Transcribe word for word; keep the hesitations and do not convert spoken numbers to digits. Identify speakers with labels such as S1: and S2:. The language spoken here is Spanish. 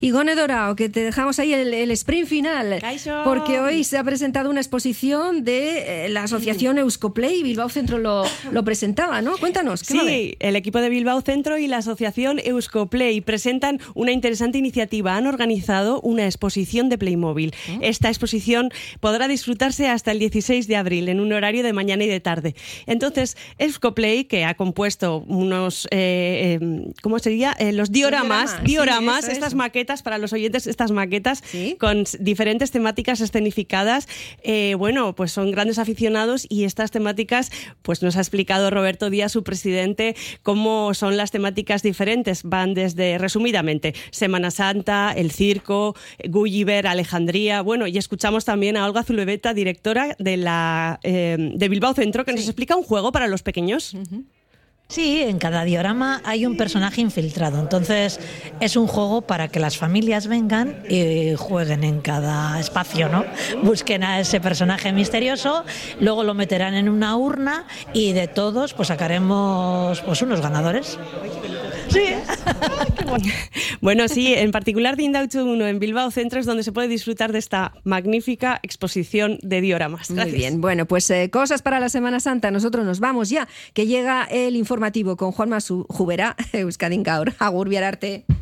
S1: Igone Dorao, que te dejamos ahí el, el sprint final,
S2: Kaixo.
S1: Porque hoy se ha presentado una exposición de eh, la asociación Euskoplay. Bilbao Centro lo, lo presentaba, ¿no? Cuéntanos, ¿qué va a haber?
S2: Sí, el equipo de Bilbao Centro y la asociación Euskoplay presentan una interesante iniciativa. Han organizado una exposición de Playmobil. ¿Eh? Esta exposición podrá disfrutarse hasta el dieciséis de abril en un horario de mañana y de tarde. Entonces, Euskoplay, que ha compuesto unos, eh, eh, ¿cómo sería? Eh, los dioramas,
S1: dioramas,
S2: dioramas
S1: sí, eso,
S2: estas
S1: eso.
S2: maquetas para los oyentes, estas maquetas
S1: ¿Sí?
S2: con diferentes temáticas escenificadas. Eh, bueno, pues son grandes aficionados y estas temáticas, pues nos ha explicado Roberto Díaz, su presidente, cómo son las temáticas diferentes. Van desde, resumidamente, Semana Santa, el circo, Gulliver, Alejandría. Bueno, y escuchamos también a Olga Zulebeta, directora de, la, eh, de Bilbao Centro, que sí. nos explica un juego para los pequeños.
S3: Uh-huh. Sí, en cada diorama hay un personaje infiltrado, entonces es un juego para que las familias vengan y jueguen en cada espacio, ¿no? Busquen a ese personaje misterioso, luego lo meterán en una urna y de todos pues sacaremos pues unos ganadores. Sí.
S2: Bueno, sí, en particular de Indautxu uno en Bilbao Centro es donde se puede disfrutar de esta magnífica exposición de dioramas. Gracias.
S1: Muy bien, bueno, pues eh, cosas para la Semana Santa. Nosotros nos vamos ya, que llega el informativo con Juanma Jubera, Euskadin Gaur. Agur biararte.